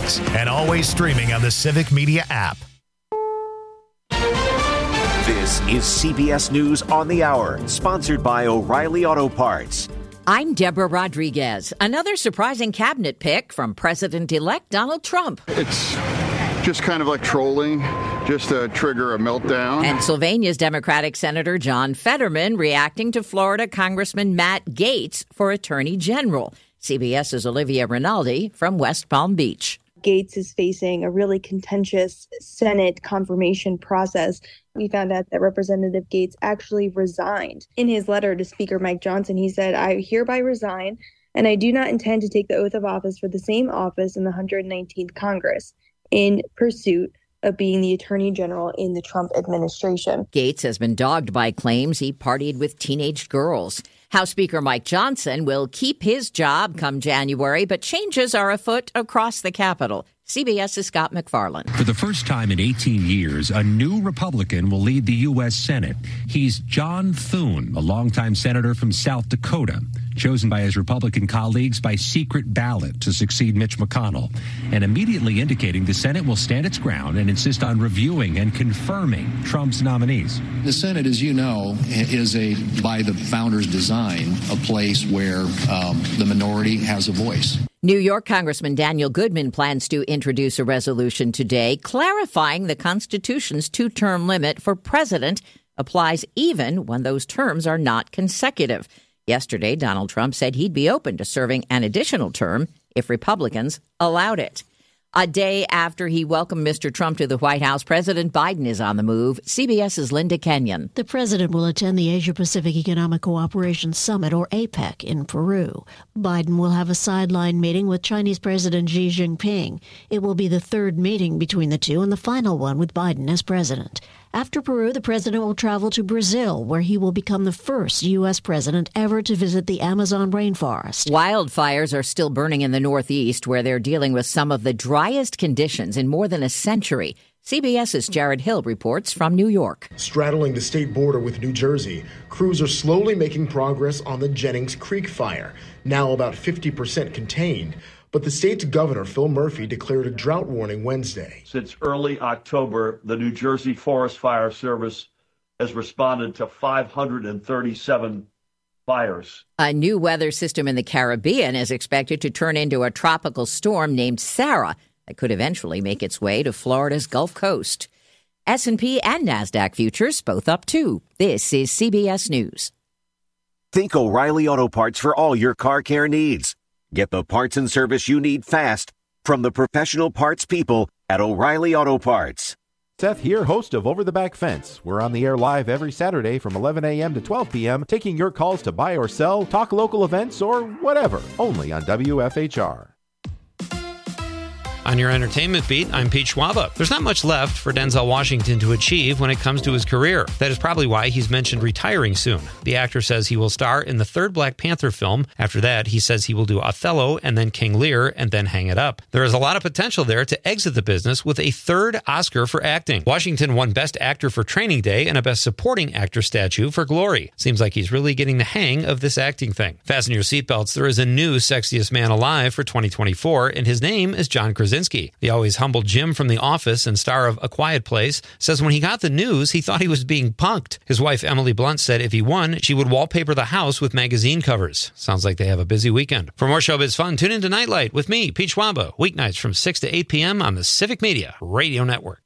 mornings and always streaming on the Civic Media app. This is CBS News on the Hour, sponsored by O'Reilly Auto Parts. I'm Deborah Rodriguez. Another surprising cabinet pick from President-elect Donald Trump. It's just kind of like trolling, just to trigger a meltdown. Pennsylvania's Democratic Senator John Fetterman reacting to Florida Congressman Matt Gaetz for Attorney General. CBS's Olivia Rinaldi from West Palm Beach. Gaetz is facing a really contentious Senate confirmation process. We found out that Representative Gaetz actually resigned. In his letter to Speaker Mike Johnson, he said, "I hereby resign, and I do not intend to take the oath of office for the same office in the 119th Congress in pursuit of being the Attorney General in the Trump administration." Gaetz has been dogged by claims he partied with teenage girls. House Speaker Mike Johnson will keep his job come January, but changes are afoot across the Capitol. CBS's Scott McFarland. For the first time in 18 years, a new Republican will lead the U.S. Senate. He's John Thune, a longtime senator from South Dakota, chosen by his Republican colleagues by secret ballot to succeed Mitch McConnell, and immediately indicating the Senate will stand its ground and insist on reviewing and confirming Trump's nominees. The Senate, as you know, is by the founders' design, a place where the minority has a voice. New York Congressman Daniel Goodman plans to introduce a resolution today clarifying the Constitution's two-term limit for president applies even when those terms are not consecutive. Yesterday, Donald Trump said he'd be open to serving an additional term if Republicans allowed it. A day after he welcomed Mr. Trump to the White House, President Biden is on the move. CBS's Linda Kenyon. The president will attend the Asia-Pacific Economic Cooperation Summit, or APEC, in Peru. Biden will have a sideline meeting with Chinese President Xi Jinping. It will be the third meeting between the two and the final one with Biden as president. After Peru, the president will travel to Brazil, where he will become the first U.S. president ever to visit the Amazon rainforest. Wildfires are still burning in the Northeast, where they're dealing with some of the driest conditions in more than a century. CBS's Jared Hill reports from New York. Straddling the state border with New Jersey, crews are slowly making progress on the Jennings Creek fire, now about 50% contained. But the state's governor, Phil Murphy, declared a drought warning Wednesday. Since early October, the New Jersey Forest Fire Service has responded to 537 fires. A new weather system in the Caribbean is expected to turn into a tropical storm named Sarah that could eventually make its way to Florida's Gulf Coast. S&P and NASDAQ futures both up too. This is CBS News. Think O'Reilly Auto Parts for all your car care needs. Get the parts and service you need fast from the professional parts people at O'Reilly Auto Parts. Seth here, host of Over the Back Fence. We're on the air live every Saturday from 11 a.m. to 12 p.m., taking your calls to buy or sell, talk local events, or whatever, only on WFHR. On your entertainment beat, I'm Pete Schwaba. There's not much left for Denzel Washington to achieve when it comes to his career. That is probably why he's mentioned retiring soon. The actor says he will star in the third Black Panther film. After that, he says he will do Othello and then King Lear and then hang it up. There is a lot of potential there to exit the business with a third Oscar for acting. Washington won Best Actor for Training Day and a Best Supporting Actor statue for Glory. Seems like he's really getting the hang of this acting thing. Fasten your seatbelts. There is a new Sexiest Man Alive for 2024, and his name is John Krasinski. The always humble Jim from The Office and star of A Quiet Place says when he got the news, he thought he was being punked. His wife, Emily Blunt, said if he won, she would wallpaper the house with magazine covers. Sounds like they have a busy weekend. For more showbiz fun, tune in to Nightlight with me, Pete Schwaba, weeknights from 6 to 8 p.m. on the Civic Media Radio Network.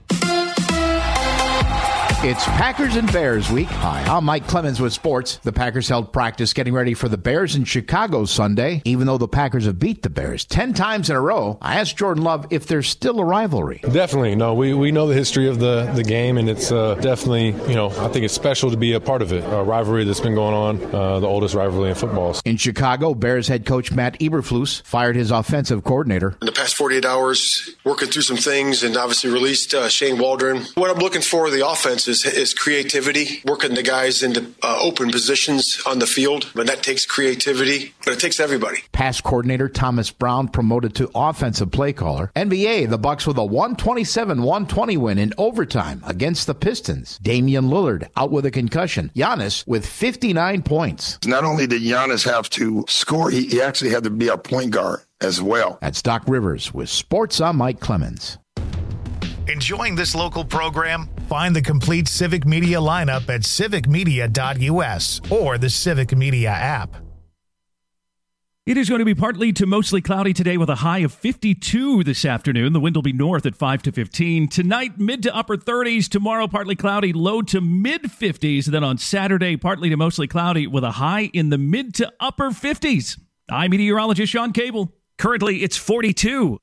It's Packers and Bears week. Hi, I'm Mike Clemens with sports. The Packers held practice getting ready for the Bears in Chicago Sunday. Even though the Packers have beat the Bears 10 times in a row, I asked Jordan Love if there's still a rivalry. Definitely. No, we know the history of the game, and it's definitely, I think it's special to be a part of it. A rivalry that's been going on, the oldest rivalry in football. In Chicago, Bears head coach Matt Eberflus fired his offensive coordinator. In the past 48 hours, working through some things and obviously released Shane Waldron. What I'm looking for in the offense is is creativity, working the guys into open positions on the field. But that takes creativity, but it takes everybody. Pass coordinator Thomas Brown promoted to offensive play caller. NBA, the Bucks with a 127-120 win in overtime against the Pistons. Damian Lillard out with a concussion. Giannis with 59 points. Not only did Giannis have to score, he actually had to be a point guard as well. That's Doc Rivers with Sports. I'm Mike Clemens. Enjoying this local program? Find the complete Civic Media lineup at civicmedia.us or the Civic Media app. It is going to be partly to mostly cloudy today with a high of 52 this afternoon. The wind will be north at 5 to 15. Tonight, mid to upper 30s. Tomorrow, partly cloudy, low to mid 50s. And then on Saturday, partly to mostly cloudy with a high in the mid to upper 50s. I'm meteorologist Sean Cable. Currently, it's 42.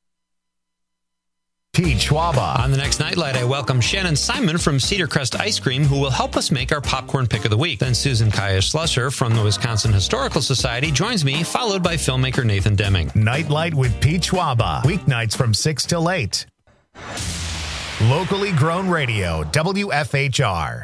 Pete Schwaba. On the next Nightlight, I welcome Shannon Simon from Cedar Crest Ice Cream, who will help us make our popcorn pick of the week. Then Susan Kaya-Schlusser from the Wisconsin Historical Society joins me, followed by filmmaker Nathan Deming. Nightlight with Pete Schwaba. Weeknights from 6 till 8. Locally grown radio, WFHR.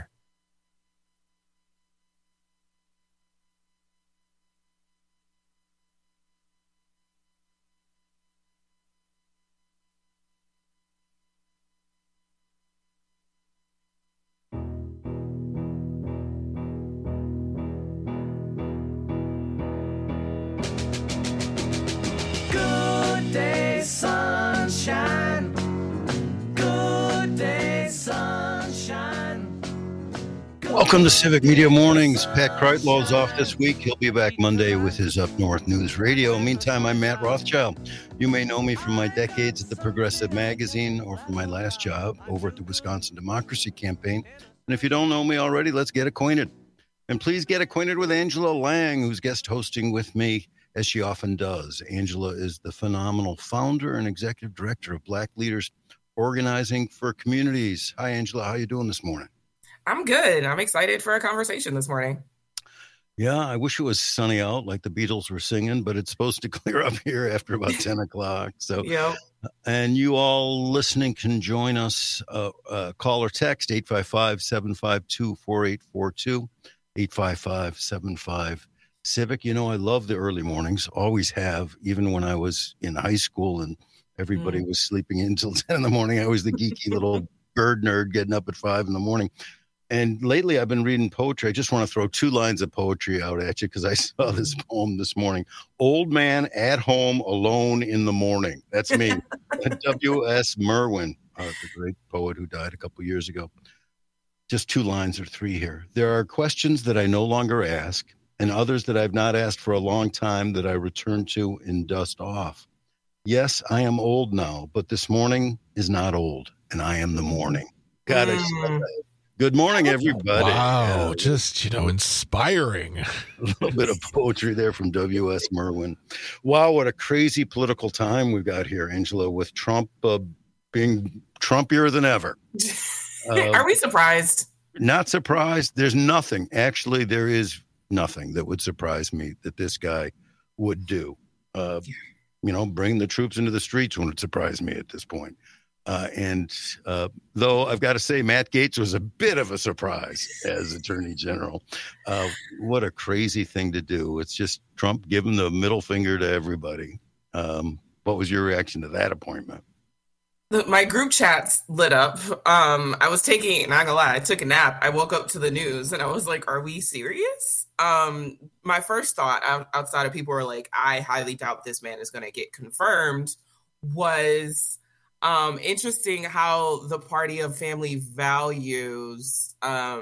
Sunshine. Good day, sunshine. Welcome to Civic Media Mornings. Pat Kreitlow's off this week. He'll be back Monday with his Up North News Radio. Meantime, I'm Matt Rothschild. You may know me from my decades at the Progressive Magazine or from my last job over at the Wisconsin Democracy Campaign. And if you don't know me already, let's get acquainted. And please get acquainted with Angela Lang, who's guest hosting with me, as she often does. Angela is the phenomenal founder and executive director of Black Leaders Organizing for Communities. Hi, Angela. How you doing this morning? I'm good. I'm excited for a conversation this morning. Yeah, I wish it was sunny out like the Beatles were singing, but it's supposed to clear up here after about 10 o'clock. So, yep. And you all listening can join us. Call or text 855-752-4842, 855-75-CIVIC. You know, I love the early mornings, always have, even when I was in high school and everybody was sleeping in until 10 in the morning. I was the geeky little bird nerd getting up at 5 in the morning. And lately I've been reading poetry. I just want to throw 2 lines of poetry out at you because I saw this poem this morning. Old Man at Home Alone in the Morning. That's me. W.S. Merwin, the great poet who died a couple years ago. Just 2 lines or 3 here. There are questions that I no longer ask and others that I've not asked for a long time that I return to and dust off. Yes, I am old now, but this morning is not old, and I am the morning. God, I said that. Good morning, everybody. Wow, just, inspiring. A little bit of poetry there from W.S. Merwin. Wow, what a crazy political time we've got here, Angela, with Trump being Trumpier than ever. Are we surprised? Not surprised. There's nothing. Actually, there is nothing that would surprise me that this guy would do. Bring the troops into the streets wouldn't surprise me at this point. Though I've got to say, Matt Gaetz was a bit of a surprise as Attorney General. What a crazy thing to do. It's just Trump giving the middle finger to everybody. What was your reaction to that appointment? My group chats lit up. I was not gonna lie, I took a nap. I woke up to the news and I was like, are we serious? My first thought outside of people were like, I highly doubt this man is going to get confirmed, was interesting how the Party of Family Values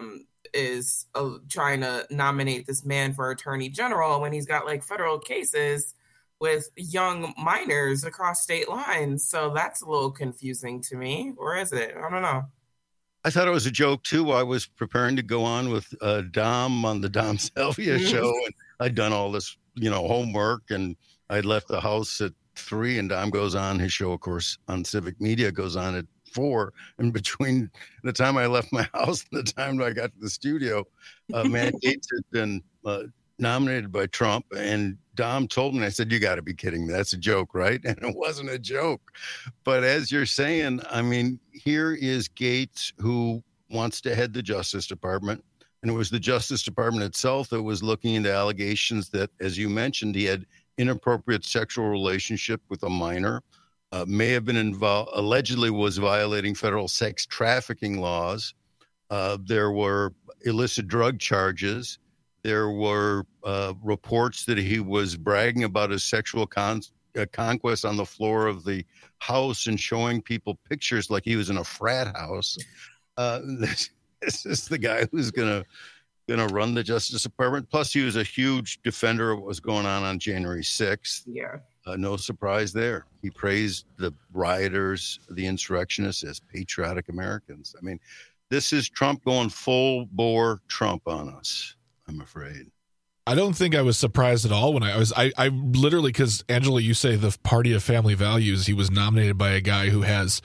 is trying to nominate this man for Attorney General when he's got federal cases with young minors across state lines. So that's a little confusing to me. Or is it? I don't know. I thought it was a joke, too. I was preparing to go on with Dom on the Dom Salvia show, and I'd done all this, homework, and I'd left the house at 3, and Dom goes on. His show, of course, on Civic Media goes on at 4. And between the time I left my house and the time I got to the studio, Matt Gaetz had been nominated by Trump, and Dom told me, I said, you got to be kidding me. That's a joke, right? And it wasn't a joke. But as you're saying, I mean, here is Gaetz, who wants to head the Justice Department. And it was the Justice Department itself that was looking into allegations that, as you mentioned, he had inappropriate sexual relationship with a minor, may have been involved, allegedly was violating federal sex trafficking laws. There were illicit drug charges. There were reports that he was bragging about his sexual conquest on the floor of the house and showing people pictures like he was in a frat house. This is the guy who's gonna run the Justice Department. Plus, he was a huge defender of what was going on January 6th. Yeah. No surprise there. He praised the rioters, the insurrectionists, as patriotic Americans. I mean, this is Trump going full bore Trump on us, I'm afraid. I don't think I was surprised at all when I literally, because Angela, you say the party of family values, he was nominated by a guy who has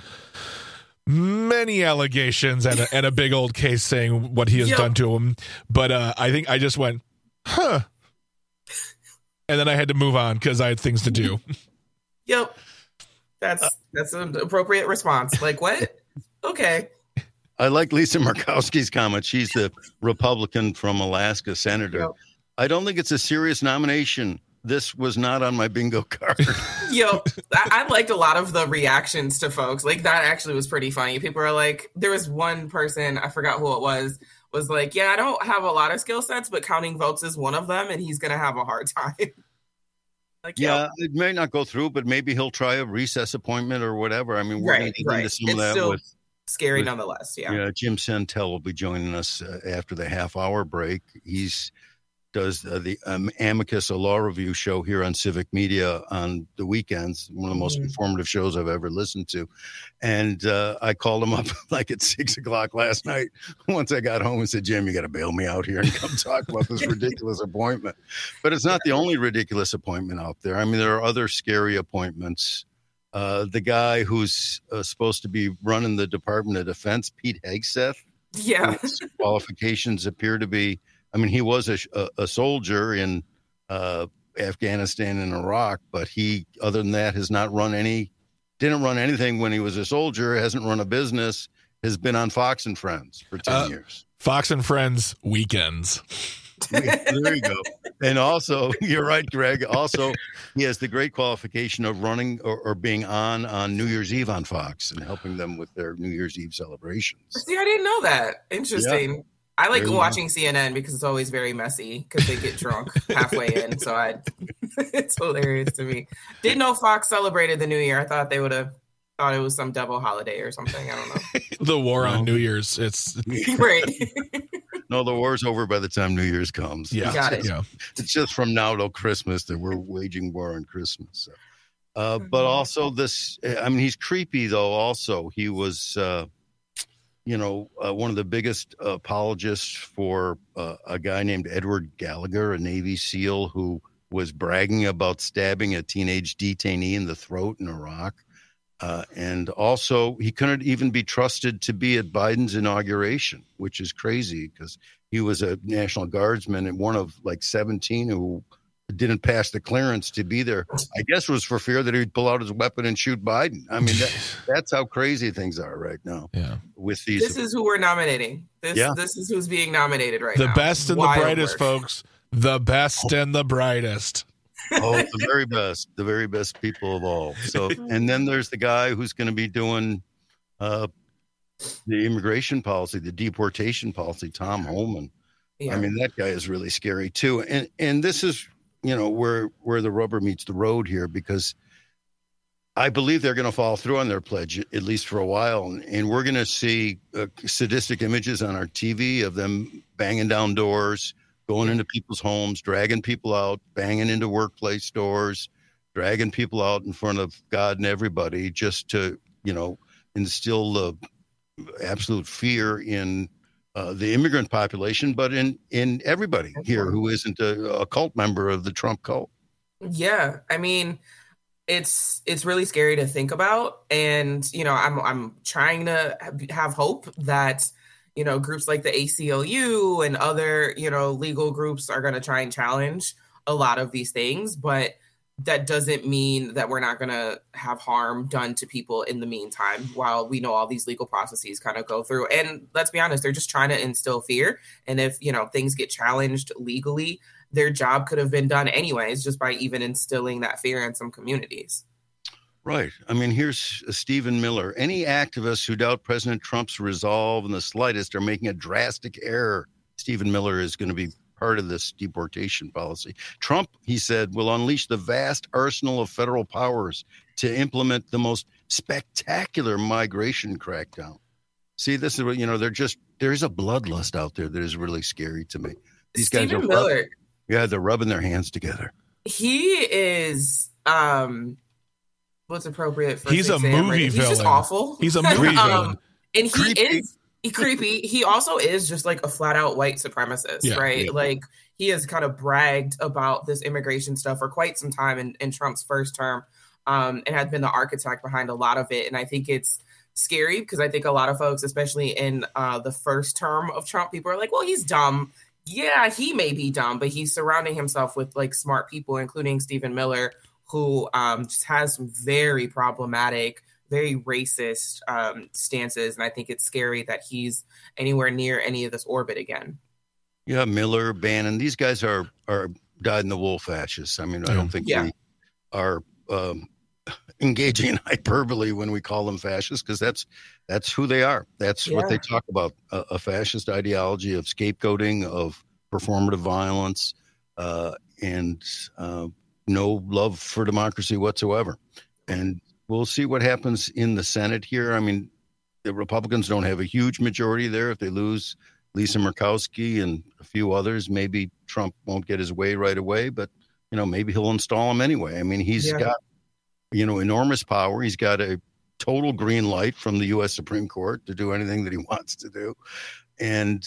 many allegations and a big old case saying what he has done to him. But I think I just went, huh. And then I had to move on because I had things to do. Yep. That's an appropriate response. Like, what? Okay. I like Lisa Murkowski's comment. She's the Republican from Alaska senator. Yep. I don't think it's a serious nomination. This was not on my bingo card. I liked a lot of the reactions to folks. Like, that actually was pretty funny. People are like, there was one person, I forgot who it was like, yeah, I don't have a lot of skill sets, but counting votes is one of them, and he's going to have a hard time. Like, yeah, it may not go through, but maybe he'll try a recess appointment or whatever. I mean, we're going to get into some of that. Still scary nonetheless, yeah. Jim Santel will be joining us after the half-hour break. He's does the Amicus, a law review show here on Civic Media on the weekends, one of the most informative shows I've ever listened to. And I called him up like at 6 o'clock last night. Once I got home and said, Jim, you got to bail me out here and come talk about this ridiculous appointment. But it's not the only ridiculous appointment out there. I mean, there are other scary appointments. The guy who's supposed to be running the Department of Defense, Pete Hegseth. Yeah. His qualifications appear to be, I mean, he was a soldier in Afghanistan and Iraq, but he, other than that, has not didn't run anything when he was a soldier, hasn't run a business, has been on Fox and Friends for 10 years. Fox and Friends weekends. There you go. And also, you're right, Greg. Also, he has the great qualification of running or being on New Year's Eve on Fox and helping them with their New Year's Eve celebrations. See, I didn't know that. Interesting. Yeah. I like Very watching CNN because it's always very messy because they get drunk halfway in. So it's hilarious to me. Didn't know Fox celebrated the New Year. I thought they would have thought it was some devil holiday or something. I don't know. The war on New Year's. It's right. No, the war's over by the time New Year's comes. Yeah. Got it. Yeah. It's just from now till Christmas that we're waging war on Christmas. So. But also this, I mean, he's creepy though. Also, he was, one of the biggest apologists for a guy named Edward Gallagher, a Navy SEAL who was bragging about stabbing a teenage detainee in the throat in Iraq. And also, he couldn't even be trusted to be at Biden's inauguration, which is crazy because he was a National Guardsman and one of like 17 who didn't pass the clearance to be there. I guess it was for fear that he'd pull out his weapon and shoot Biden. I mean, that's how crazy things are right now. Yeah. With these, this is who we're nominating. This is who's being nominated right now. The best and the brightest, folks. The best and the brightest. Oh, the very best people of all. So, and then there's the guy who's going to be doing the immigration policy, the deportation policy, Tom Homan. Yeah. I mean, that guy is really scary too. And this is, where the rubber meets the road here, because I believe they're going to follow through on their pledge, at least for a while. And we're going to see sadistic images on our TV of them banging down doors, going into people's homes, dragging people out, banging into workplace doors, dragging people out in front of God and everybody just to, instill the absolute fear in the immigrant population, but in everybody here who isn't a cult member of the Trump cult. Yeah. I mean, it's really scary to think about. And, I'm trying to have hope that, groups like the ACLU and other, legal groups are going to try and challenge a lot of these things. But that doesn't mean that we're not going to have harm done to people in the meantime while we know all these legal processes kind of go through. And let's be honest, they're just trying to instill fear. And if, things get challenged legally, their job could have been done anyways, just by even instilling that fear in some communities. Right. I mean, here's Stephen Miller. Any activists who doubt President Trump's resolve in the slightest are making a drastic error. Stephen Miller is going to be part of this deportation policy. Trump, he said, will unleash the vast arsenal of federal powers to implement the most spectacular migration crackdown. See, this is what, there's a bloodlust out there that is really scary to me. These guys are Miller. They're rubbing their hands together. He is, what's appropriate for he's a movie villain. He's just awful. He's a movie villain. And he is creepy. He also is just like a flat out white supremacist, right? Yeah. Like he has kind of bragged about this immigration stuff for quite some time in Trump's first term, and had been the architect behind a lot of it. And I think it's scary because I think a lot of folks, especially in the first term of Trump, people are like, well, he's dumb. Yeah, he may be dumb, but he's surrounding himself with like smart people, including Stephen Miller, who just has some very problematic, very racist stances. And I think it's scary that he's anywhere near any of this orbit again. Yeah, Miller, Bannon, these guys are dyed-in-the-wool fascists. I mean, I don't think we are engaging in hyperbole when we call them fascists, because that's who they are. That's what they talk about, a fascist ideology of scapegoating, of performative violence, and no love for democracy whatsoever. And we'll see what happens in the Senate here. I mean, the Republicans don't have a huge majority there. If they lose Lisa Murkowski and a few others, maybe Trump won't get his way right away, but, maybe he'll install him anyway. I mean, he's got, enormous power. He's got a total green light from the U.S. Supreme Court to do anything that he wants to do. And,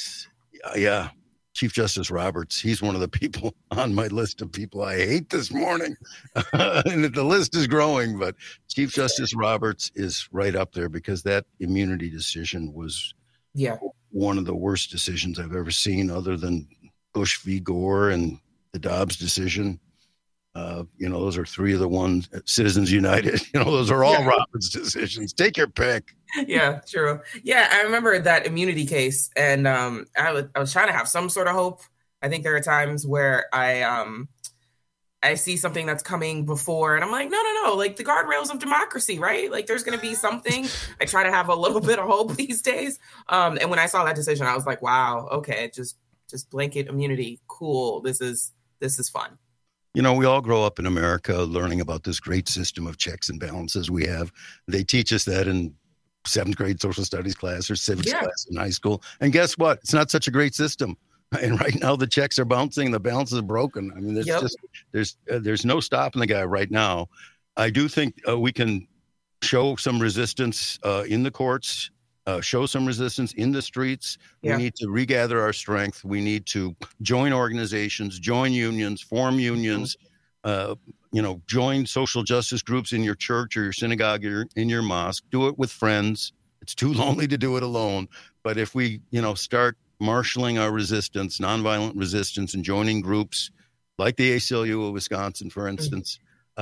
Chief Justice Roberts, he's one of the people on my list of people I hate this morning. And the list is growing, but Chief Justice Roberts is right up there because that immunity decision was one of the worst decisions I've ever seen, other than Bush v. Gore and the Dobbs decision. Those are three of the ones, Citizens United, those are all Roberts decisions. Take your pick. Yeah, true. Yeah, I remember that immunity case, and I was trying to have some sort of hope. I think there are times where I see something that's coming before, and I'm like, no, like the guardrails of democracy, right? Like there's going to be something. I try to have a little bit of hope these days. And when I saw that decision, I was like, wow, okay, just blanket immunity, cool. This is fun. We all grow up in America learning about this great system of checks and balances we have. They teach us that in 7th grade social studies class or civics class in high school. And guess what? It's not such a great system. And right now the checks are bouncing, the balance is broken. I mean, there's no stopping the guy right now. I do think we can show some resistance in the courts, show some resistance in the streets. We need to regather our strength. We need to join organizations, join unions, form unions, join social justice groups in your church or your synagogue or in your mosque. Do it with friends. It's too lonely to do it alone. But if we, start marshaling our resistance, nonviolent resistance, and joining groups like the ACLU of Wisconsin, for instance,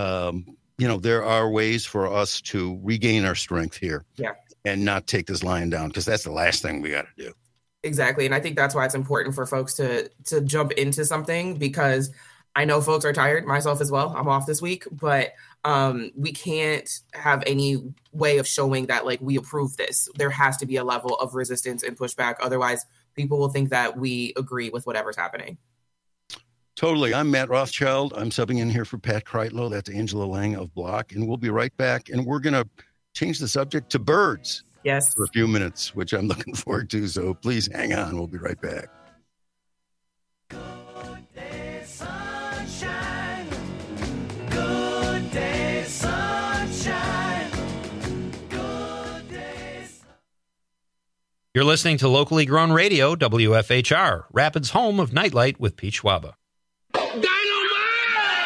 there are ways for us to regain our strength here. Yeah. And not take this lion down, because that's the last thing we got to do. Exactly. And I think that's why it's important for folks to jump into something, because I know folks are tired, myself as well. I'm off this week, but we can't have any way of showing that like we approve this. There has to be a level of resistance and pushback. Otherwise, people will think that we agree with whatever's happening. Totally. I'm Matt Rothschild. I'm subbing in here for Pat Kreitlow. That's Angela Lang of Block. And we'll be right back. And we're going to change the subject to birds for a few minutes, which I'm looking forward to. So please hang on. We'll be right back. Good day, sunshine. Good day, sunshine. Good day. You're listening to locally grown radio, WFHR, Rapids' home of Nightlight with Pete Schwaba.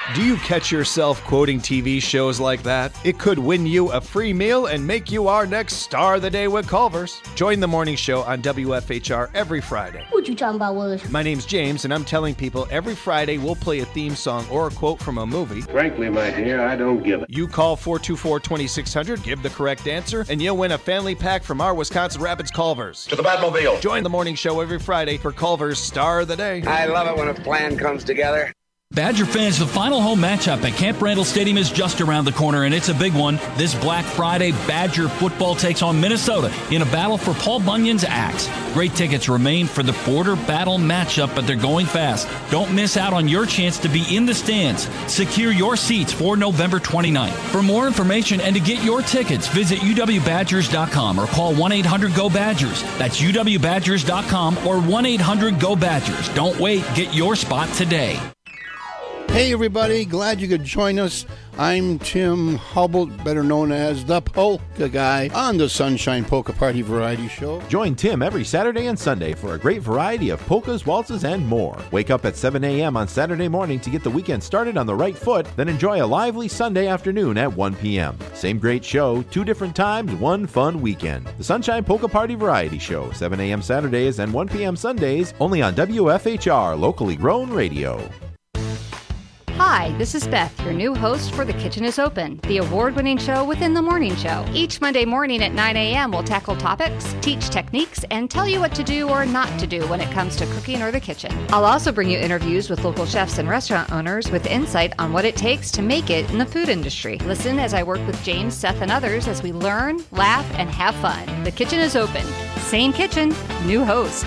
Do you catch yourself quoting TV shows like that? It could win you a free meal and make you our next star of the day with Culver's. Join the morning show on WFHR every Friday. What you talking about, Willis? My name's James, and I'm telling people every Friday we'll play a theme song or a quote from a movie. Frankly, my dear, I don't give it. You call 424-2600, give the correct answer, and you'll win a family pack from our Wisconsin Rapids Culver's. To the Batmobile. Join the morning show every Friday for Culver's Star of the Day. I love it when a plan comes together. Badger fans, the final home matchup at Camp Randall Stadium is just around the corner, and it's a big one. This Black Friday, Badger football takes on Minnesota in a battle for Paul Bunyan's axe. Great tickets remain for the border battle matchup, but they're going fast. Don't miss out on your chance to be in the stands. Secure your seats for November 29th. For more information and to get your tickets, visit uwbadgers.com or call 1-800-GO-BADGERS. That's uwbadgers.com or 1-800-GO-BADGERS. Don't wait. Get your spot today. Hey everybody, glad you could join us. I'm Tim Hubble, better known as the Polka Guy, on the Sunshine Polka Party Variety Show. Join Tim every Saturday and Sunday for a great variety of polkas, waltzes, and more. Wake up at 7 a.m. on Saturday morning to get the weekend started on the right foot, then enjoy a lively Sunday afternoon at 1 p.m. Same great show, 2 different times, 1 fun weekend. The Sunshine Polka Party Variety Show, 7 a.m. Saturdays and 1 p.m. Sundays, only on WFHR, locally grown radio. Hi, this is Beth, your new host for The Kitchen is Open, the award-winning show within the morning show. Each Monday morning at 9 a.m., we'll tackle topics, teach techniques, and tell you what to do or not to do when it comes to cooking or the kitchen. I'll also bring you interviews with local chefs and restaurant owners with insight on what it takes to make it in the food industry. Listen as I work with James, Seth, and others as we learn, laugh, and have fun. The Kitchen is Open. Same kitchen, new host.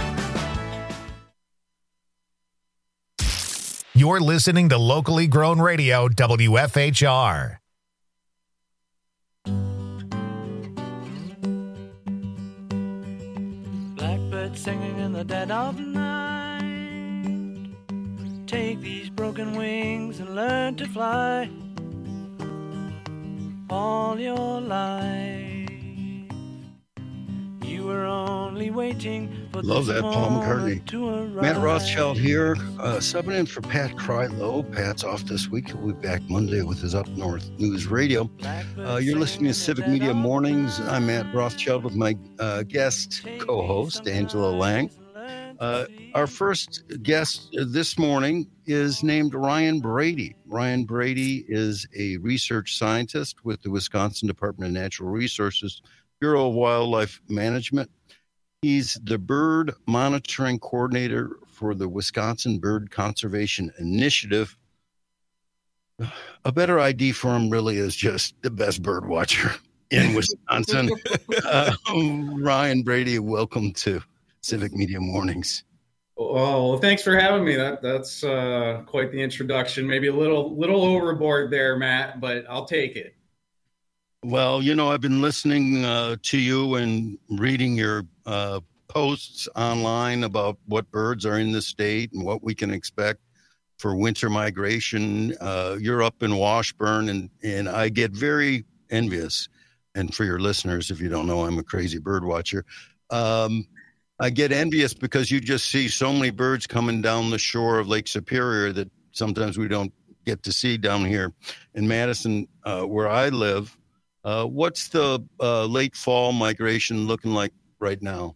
You're listening to locally grown radio, WFHR. Blackbird singing in the dead of night. Take these broken wings and learn to fly all your life. You were only waiting for Love that, Paul McCartney. to arrive. Matt Rothschild here, subbing in for Pat Krylo. Pat's off this week. He'll be back Monday with his Up North News Radio. You're listening to Civic Media Mornings. I'm Matt Rothschild with my guest co-host, Angela Lang. Our first guest this morning is named Ryan Brady. Ryan Brady is a research scientist with the Wisconsin Department of Natural Resources, Bureau of Wildlife Management. He's the bird monitoring coordinator for the Wisconsin Bird Conservation Initiative. A better ID for him really is just the best bird watcher in Wisconsin. Ryan Brady, welcome to Civic Media Mornings. Oh, thanks for having me. That's quite the introduction. Maybe a little overboard there, Matt, but I'll take it. Well, you know, I've been listening to you and reading your posts online about what birds are in the state and what we can expect for winter migration. You're up in Washburn, and I get very envious. And for your listeners, if you don't know, I'm a crazy bird watcher. I get envious because you just see so many birds coming down the shore of Lake Superior that sometimes we don't get to see down here in Madison, where I live. What's the late fall migration looking like right now?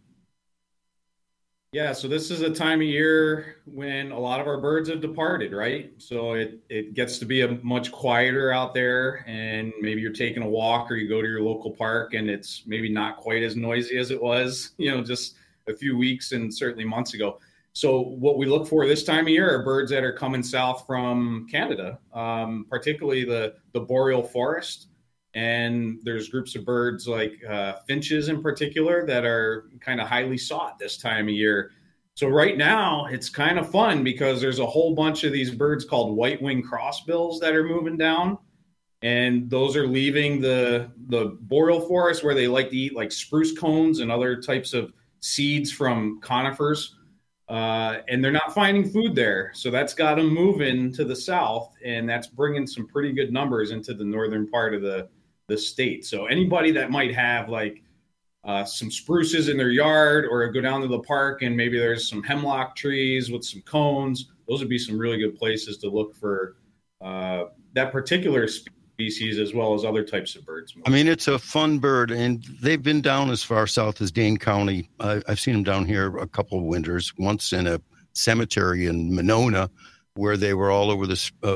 Yeah, so this is a time of year when a lot of our birds have departed, right? So it gets to be a much quieter out there, and maybe you're taking a walk or you go to your local park and it's maybe not quite as noisy as it was, just a few weeks and certainly months ago. So what we look for this time of year are birds that are coming south from Canada, particularly the boreal forest. And there's groups of birds like finches in particular that are kind of highly sought this time of year. So right now it's kind of fun because there's a whole bunch of these birds called white-winged crossbills that are moving down. And those are leaving the boreal forest where they like to eat like spruce cones and other types of seeds from conifers. And they're not finding food there. So that's got them moving to the south, and that's bringing some pretty good numbers into the northern part of the state. So anybody that might have like some spruces in their yard, or go down to the park and maybe there's some hemlock trees with some cones, those would be some really good places to look for that particular species as well as other types of birds. I mean, it's a fun bird, and they've been down as far south as Dane County. I've seen them down here a couple of winters, once in a cemetery in Monona, where they were all over the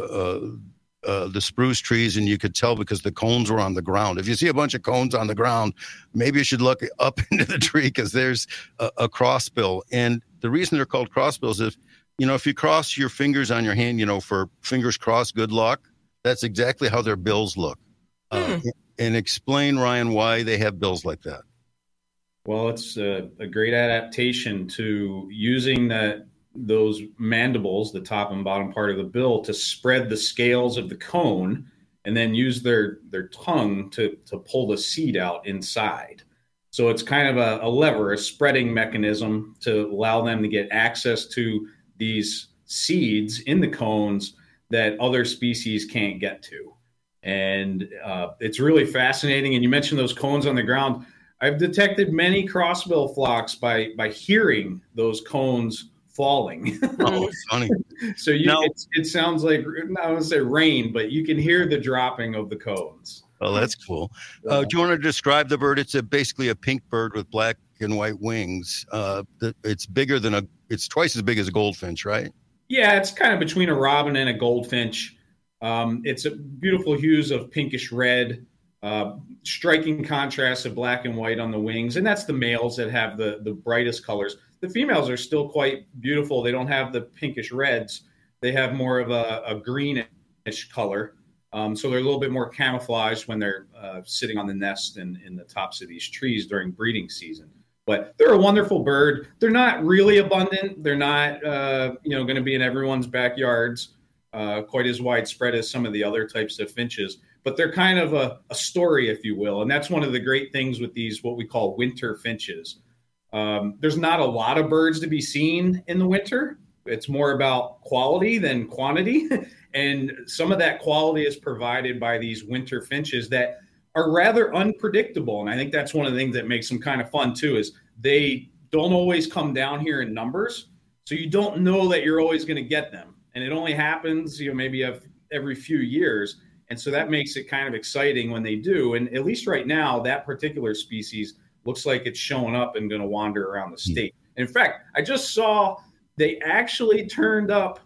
spruce trees, and you could tell because the cones were on the ground. If you see a bunch of cones on the ground, maybe you should look up into the tree because there's a crossbill. And the reason they're called crossbills is, if you cross your fingers on your hand, for fingers crossed, good luck, that's exactly how their bills look. And explain, Ryan, why they have bills like that. Well, it's a great adaptation to using those mandibles, the top and bottom part of the bill, to spread the scales of the cone and then use their tongue to pull the seed out inside. So it's kind of a lever, a spreading mechanism to allow them to get access to these seeds in the cones that other species can't get to. And it's really fascinating. And you mentioned those cones on the ground. I've detected many crossbill flocks by hearing those cones falling. Oh, funny. So it sounds like, I wouldn't say rain, but you can hear the dropping of the cones. Oh, that's cool. Do you want to describe the bird? It's basically a pink bird with black and white wings. It's bigger than it's twice as big as a goldfinch, right? Yeah, it's kind of between a robin and a goldfinch. It's a beautiful hues of pinkish red, striking contrast of black and white on the wings. And that's the males that have the brightest colors. The females are still quite beautiful. They don't have the pinkish reds. They have more of a greenish color. So they're a little bit more camouflaged when they're sitting on the nest and in the tops of these trees during breeding season. But they're a wonderful bird. They're not really abundant. They're not, going to be in everyone's backyards quite as widespread as some of the other types of finches. But they're kind of a story, if you will. And that's one of the great things with these, what we call winter finches. There's not a lot of birds to be seen in the winter. It's more about quality than quantity. And some of that quality is provided by these winter finches that are rather unpredictable. And I think that's one of the things that makes them kind of fun too, is they don't always come down here in numbers. So you don't know that you're always going to get them. And it only happens, maybe every few years. And so that makes it kind of exciting when they do. And at least right now, that particular species looks like it's showing up and going to wander around the state. In fact, I just saw they actually turned up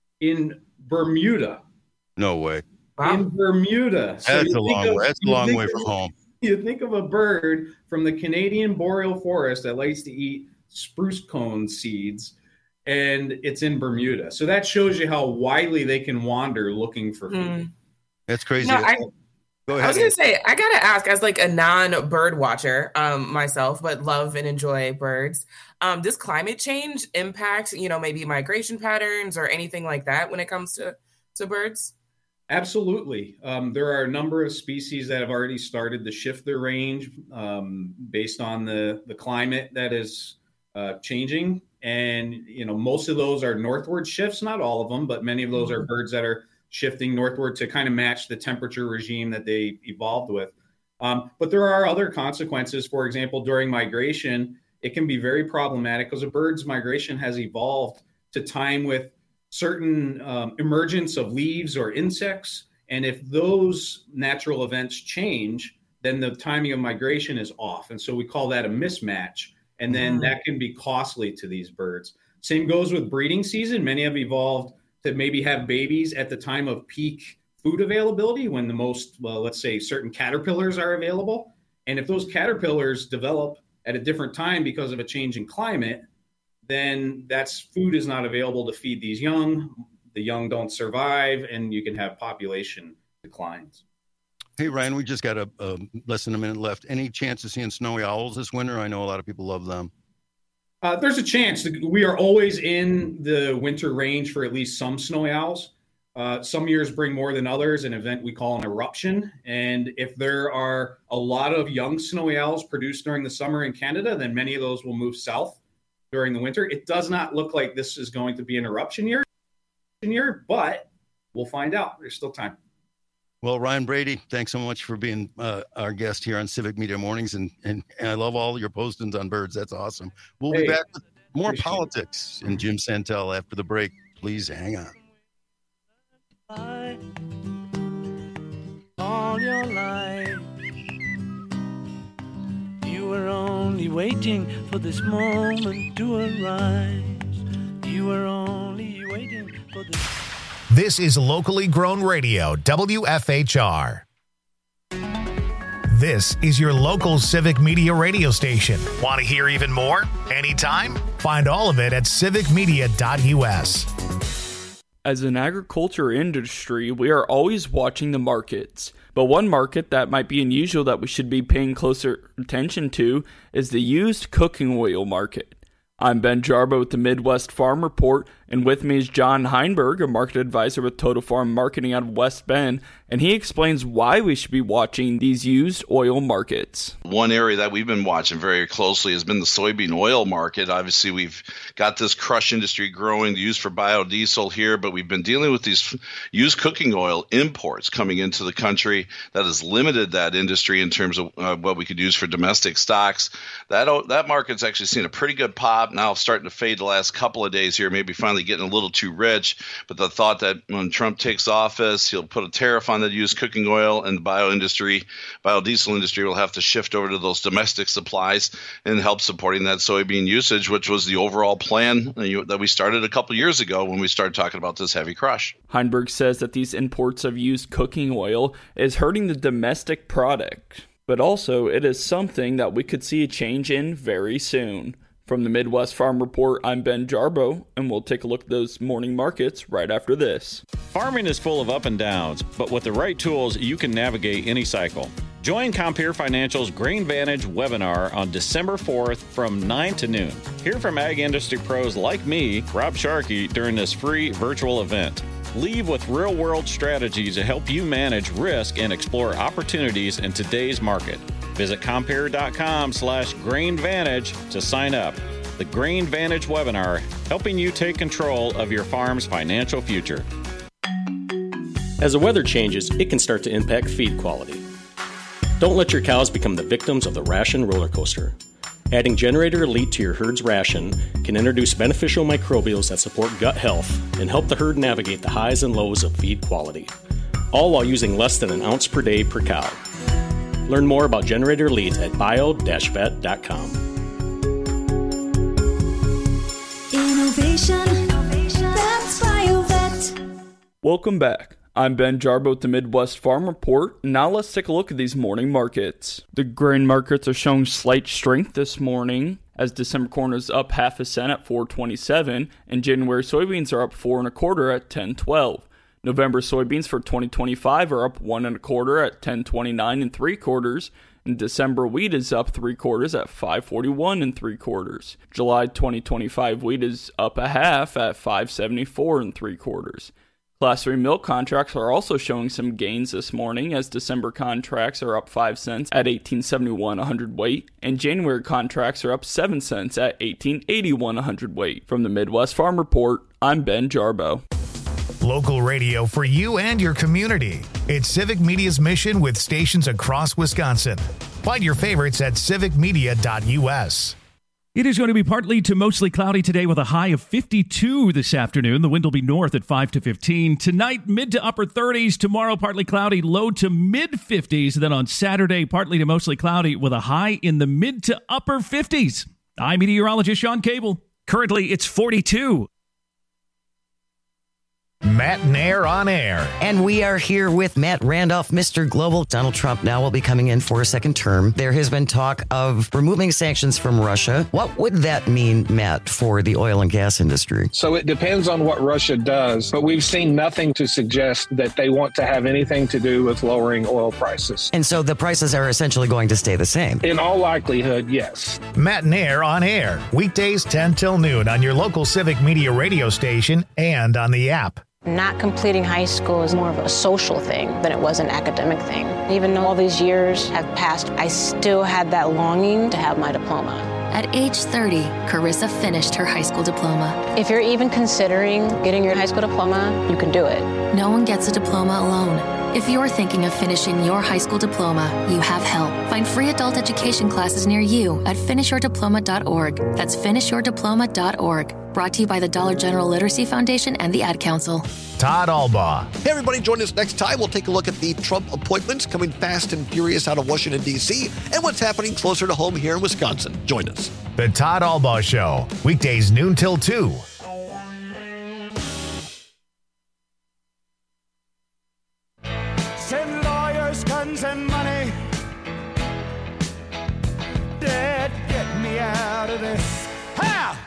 in Bermuda. No way. In Bermuda. So that's a long way. That's a long way from home. You think of a bird from the Canadian boreal forest that likes to eat spruce cone seeds, and it's in Bermuda. So that shows you how widely they can wander looking for food. That's crazy. No, Go ahead. I was going to say, I got to ask, as like a non-bird watcher myself, but love and enjoy birds, does climate change impact, maybe migration patterns or anything like that when it comes to birds? Absolutely. There are a number of species that have already started to shift their range based on the climate that is changing. And, most of those are northward shifts, not all of them, but many of those are birds that are shifting northward to kind of match the temperature regime that they evolved with. But there are other consequences. For example, during migration, it can be very problematic because a bird's migration has evolved to time with certain emergence of leaves or insects. And if those natural events change, then the timing of migration is off. And so we call that a mismatch. And then that can be costly to these birds. Same goes with breeding season. Many have evolved to maybe have babies at the time of peak food availability when the most, let's say certain caterpillars are available. And if those caterpillars develop at a different time because of a change in climate, then food is not available to feed these young. The young don't survive, and you can have population declines. Hey, Ryan, we just got less than a minute left. Any chance of seeing snowy owls this winter? I know a lot of people love them. There's a chance. We are always in the winter range for at least some snowy owls. Some years bring more than others, an event we call an eruption. And if there are a lot of young snowy owls produced during the summer in Canada, then many of those will move south during the winter. It does not look like this is going to be an eruption year, but we'll find out. There's still time. Well, Ryan Brady, thanks so much for being our guest here on Civic Media Mornings. And I love all your postings on birds. That's awesome. We'll be back with more politics and Jim Santel after the break. Please hang on. All your life, you were only waiting for this moment to arise. You were only waiting for this. This is locally grown radio, WFHR. This is your local civic media radio station. Want to hear even more? Anytime? Find all of it at civicmedia.us. As an agriculture industry, we are always watching the markets. But one market that might be unusual that we should be paying closer attention to is the used cooking oil market. I'm Ben Jarbo with the Midwest Farm Report, and with me is John Heinberg, a market advisor with Total Farm Marketing out of West Bend, and he explains why we should be watching these used oil markets. One area that we've been watching very closely has been the soybean oil market. Obviously, we've got this crush industry growing, the use for biodiesel here, but we've been dealing with these used cooking oil imports coming into the country that has limited that industry in terms of what we could use for domestic stocks. That market's actually seen a pretty good pop. Now starting to fade the last couple of days here, maybe finally getting a little too rich. But the thought that when Trump takes office, he'll put a tariff on the used cooking oil, and the biodiesel industry will have to shift over to those domestic supplies and help supporting that soybean usage, which was the overall plan that we started a couple years ago when we started talking about this heavy crush. Heinberg says that these imports of used cooking oil is hurting the domestic product, but also it is something that we could see a change in very soon. From the Midwest Farm Report, I'm Ben Jarbo, and we'll take a look at those morning markets right after this. Farming is full of up and downs, but with the right tools, you can navigate any cycle. Join Compeer Financial's Grain Vantage webinar on December 4th from 9 to noon. Hear from ag industry pros like me, Rob Sharkey, during this free virtual event. Leave with real-world strategies to help you manage risk and explore opportunities in today's market. Visit Compeer.com/GrainVantage to sign up. The Grain Vantage webinar, helping you take control of your farm's financial future. As the weather changes, it can start to impact feed quality. Don't let your cows become the victims of the ration roller coaster. Adding Generator Elite to your herd's ration can introduce beneficial microbials that support gut health and help the herd navigate the highs and lows of feed quality, all while using less than an ounce per day per cow. Learn more about Generator Elite at bio-vet.com. Innovation, that's BioVet. Welcome back. I'm Ben Jarbo with the Midwest Farm Report. Now let's take a look at these morning markets. The grain markets are showing slight strength this morning, as December corn is up half a cent at $4.27, and January soybeans are up 4 1/4 at $10.12. November soybeans for 2025 are up 1 1/4 at $10.29 3/4, and December wheat is up 3/4 at $5.41 3/4. July 2025 wheat is up a half at $5.74 3/4. Class 3 milk contracts are also showing some gains this morning, as December contracts are up 5 cents at $18.71 a hundredweight, and January contracts are up 7 cents at $18.81 a hundredweight. From the Midwest Farm Report, I'm Ben Jarbo. Local radio for you and your community. It's Civic Media's mission with stations across Wisconsin. Find your favorites at civicmedia.us. It is going to be partly to mostly cloudy today with a high of 52 this afternoon. The wind will be north at 5 to 15. Tonight, mid to upper 30s. Tomorrow, partly cloudy, low to mid 50s. Then on Saturday, partly to mostly cloudy with a high in the mid to upper 50s. I'm meteorologist Sean Cable. Currently, it's 42. Matt Nair on air. And we are here with Matt Randolph, Mr. Global. Donald Trump now will be coming in for a second term. There has been talk of removing sanctions from Russia. What would that mean, Matt, for the oil and gas industry? So it depends on what Russia does, but we've seen nothing to suggest that they want to have anything to do with lowering oil prices. And so the prices are essentially going to stay the same? In all likelihood, yes. Matt Nair on air. Weekdays 10 till noon on your local Civic Media radio station and on the app. Not completing high school is more of a social thing than it was an academic thing. Even though all these years have passed, I still had that longing to have my diploma. At age 30, Carissa finished her high school diploma. If you're even considering getting your high school diploma, you can do it. No one gets a diploma alone. If you're thinking of finishing your high school diploma, you have help. Find free adult education classes near you at finishyourdiploma.org. That's finishyourdiploma.org. brought to you by the Dollar General Literacy Foundation and the Ad Council. Todd Albaugh. Hey, everybody, join us next time. We'll take a look at the Trump appointments coming fast and furious out of Washington, D.C., and what's happening closer to home here in Wisconsin. Join us. The Todd Albaugh Show, weekdays noon till 2. Send lawyers, guns, and money. Dad, get me out of this. Ha!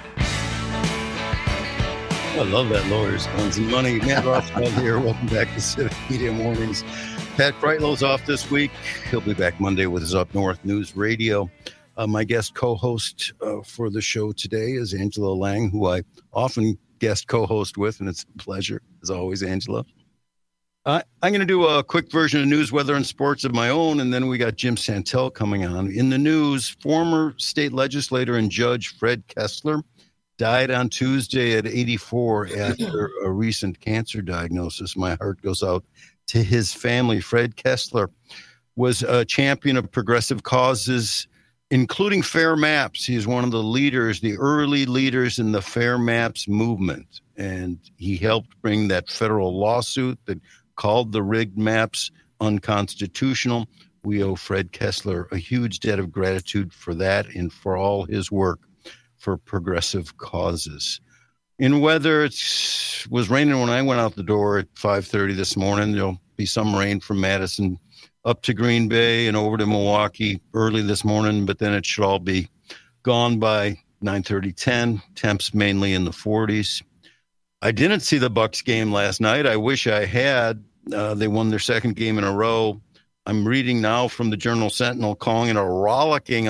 I love that, lawyers, guns, and money. Matt Rothschild here. Welcome back to Civic Media Mornings. Pat Breitlow's off this week. He'll be back Monday with his Up North News Radio. My guest co-host for the show today is Angela Lang, who I often guest co-host with, and it's a pleasure, as always, Angela. I'm going to do a quick version of news, weather, and sports of my own, and then we got Jim Santel coming on. In the news, former state legislator and judge Fred Kessler died on Tuesday at 84 after a recent cancer diagnosis. My heart goes out to his family. Fred Kessler was a champion of progressive causes, including Fair Maps. He is one of the leaders, the early leaders in the Fair Maps movement, and he helped bring that federal lawsuit that called the rigged maps unconstitutional. We owe Fred Kessler a huge debt of gratitude for that and for all his work for progressive causes. In weather, it was raining when I went out the door at 5:30 this morning. There'll be some rain from Madison up to Green Bay and over to Milwaukee early this morning, but then it should all be gone by 9:30, 10. Temps mainly in the 40s. I didn't see the Bucs game last night. I wish I had. They won their second game in a row. I'm reading now from the Journal-Sentinel calling it a rollicking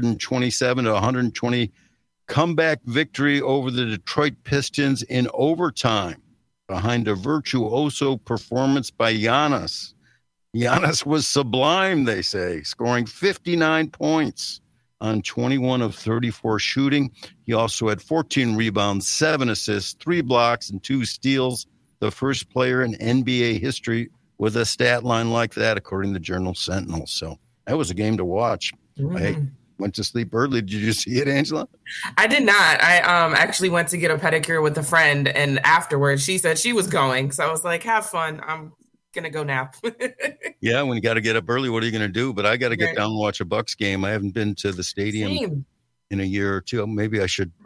127-120 comeback victory over the Detroit Pistons in overtime behind a virtuoso performance by Giannis. Giannis was sublime, they say, scoring 59 points on 21 of 34 shooting. He also had 14 rebounds, 7 assists, 3 blocks, and 2 steals. The first player in NBA history with a stat line like that, according to the Journal-Sentinel. So that was a game to watch. Mm-hmm. I went to sleep early. Did you see it, Angela? I did not. I actually went to get a pedicure with a friend, and afterwards she said she was going. So I was like, have fun. I'm going to go nap. Yeah, when you got to get up early, what are you going to do? But I got to get down and watch a Bucs game. I haven't been to the stadium in a year or two. Maybe I should,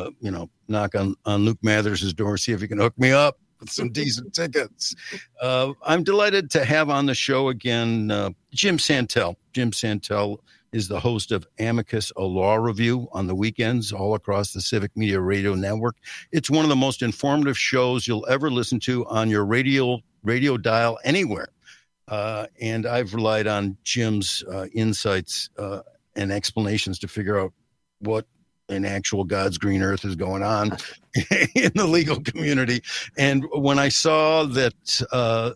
knock on Luke Mathers' door, see if he can hook me up with some decent tickets. I'm delighted to have on the show again Jim Santel. Jim Santel is the host of Amicus, a law review on the weekends all across the Civic Media Radio Network. It's one of the most informative shows you'll ever listen to on your radio dial anywhere. And I've relied on Jim's insights and explanations to figure out what in actual God's green earth is going on in the legal community. And when I saw that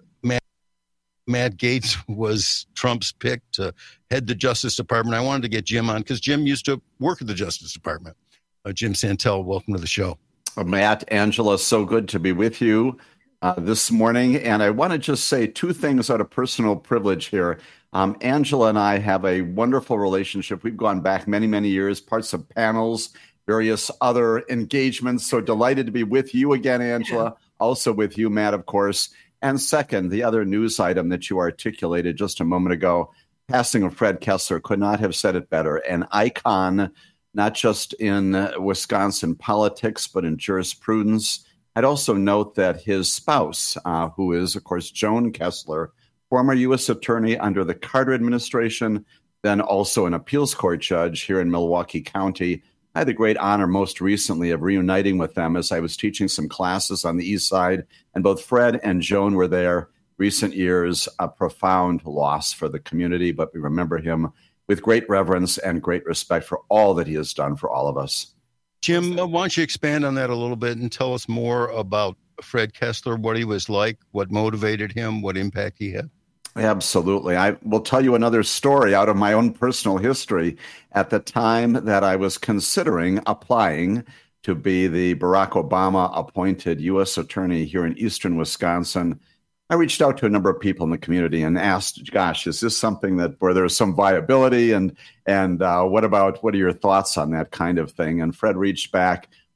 Matt Gaetz was Trump's pick to head the Justice Department, I wanted to get Jim on because Jim used to work at the Justice Department. Jim Santel, welcome to the show. Matt, Angela, so good to be with you this morning. And I want to just say 2 things out of personal privilege here. Angela and I have a wonderful relationship. We've gone back many, many years, parts of panels, various other engagements. So delighted to be with you again, Angela. Also with you, Matt, of course. And second, the other news item that you articulated just a moment ago, passing of Fred Kessler, could not have said it better. An icon, not just in Wisconsin politics, but in jurisprudence. I'd also note that his spouse, who is, of course, Joan Kessler, former U.S. attorney under the Carter administration, then also an appeals court judge here in Milwaukee County. I had the great honor most recently of reuniting with them as I was teaching some classes on the east side, and both Fred and Joan were there. Recent years, a profound loss for the community, but we remember him with great reverence and great respect for all that he has done for all of us. Jim, why don't you expand on that a little bit and tell us more about Fred Kessler, what he was like, what motivated him, what impact he had? Absolutely. I will tell you another story out of my own personal history. At the time that I was considering applying to be the Barack Obama appointed U.S. attorney here in eastern Wisconsin, I reached out to a number of people in the community and asked, gosh, is this something that where there's some viability and what are your thoughts on that kind of thing? And Fred reached back.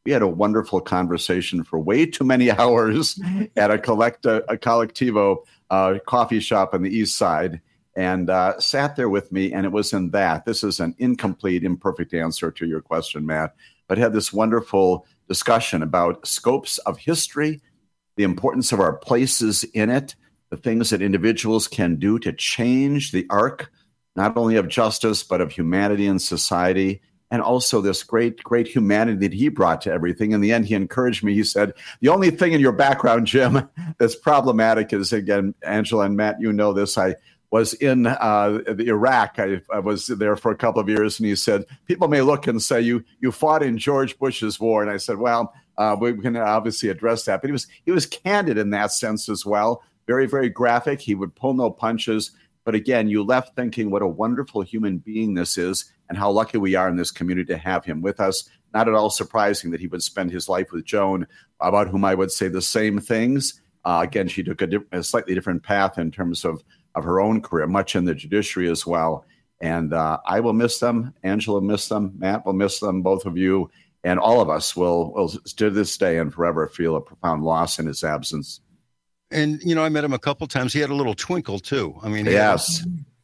We had a wonderful conversation for way too many hours at a Collectivo coffee shop on the East Side, and sat there with me. And it was in that. This is an incomplete, imperfect answer to your question, Matt, but had this wonderful discussion about scopes of history, the importance of our places in it, the things that individuals can do to change the arc, not only of justice, but of humanity and society, and also this great, great humanity that he brought to everything. In the end, he encouraged me. He said, the only thing in your background, Jim, that's problematic is, again, Angela and Matt, you know this, I was in Iraq. I was there for a couple of years, and he said, people may look and say, you fought in George Bush's war. And I said, well, we can obviously address that. But he was candid in that sense as well. Very, very graphic. He would pull no punches. But again, you left thinking what a wonderful human being this is and how lucky we are in this community to have him with us. Not at all surprising that he would spend his life with Joan, about whom I would say the same things. Again, she took a slightly different path in terms of her own career, much in the judiciary as well. And I will miss them. Angela will miss them. Matt will miss them, both of you. And all of us will to this day and forever feel a profound loss in his absence. And, you know, I met him a couple times. He had a little twinkle, too. I mean, yes.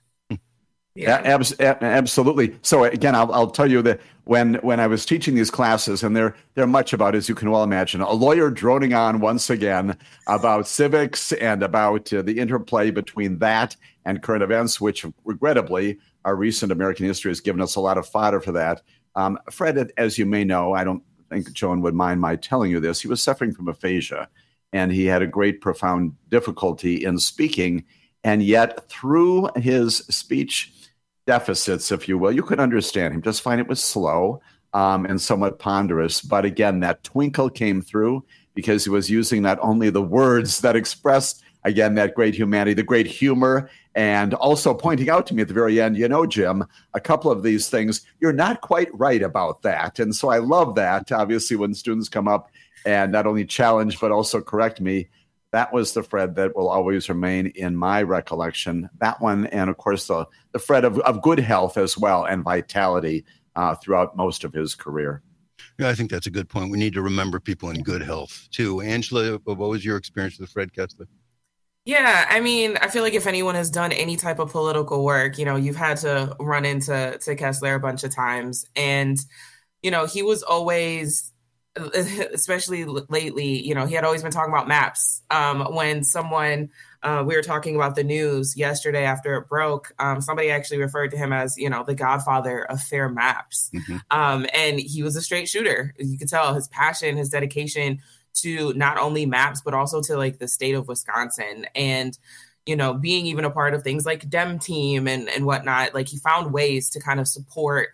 Yeah, absolutely. So, again, I'll tell you that when I was teaching these classes, and they're much about, as you can well imagine, a lawyer droning on once again about civics and about the interplay between that and current events, which, regrettably, our recent American history has given us a lot of fodder for that. Fred, as you may know, I don't think Joan would mind my telling you this, he was suffering from aphasia. And he had a great, profound difficulty in speaking. And yet, through his speech deficits, if you will, you could understand him. Just find it was slow and somewhat ponderous. But again, that twinkle came through because he was using not only the words that expressed, again, that great humanity, the great humor, and also pointing out to me at the very end, you know, Jim, a couple of these things, you're not quite right about that. And so I love that, obviously, when students come up and not only challenge, but also correct me. That was the Fred that will always remain in my recollection. That one, and of course, the Fred of good health as well and vitality throughout most of his career. Yeah, I think that's a good point. We need to remember people in good health, too. Angela, what was your experience with Fred Kessler? Yeah, I mean, I feel like if anyone has done any type of political work, you know, you've had to run into Kessler a bunch of times. And, you know, he was always, especially lately, you know, he had always been talking about maps. When someone, we were talking about the news yesterday after it broke, somebody actually referred to him as, you know, the godfather of fair maps. Mm-hmm. And he was a straight shooter. You could tell his passion, his dedication to not only maps, but also to like the state of Wisconsin and, you know, being even a part of things like Dem Team and whatnot. Like he found ways to kind of support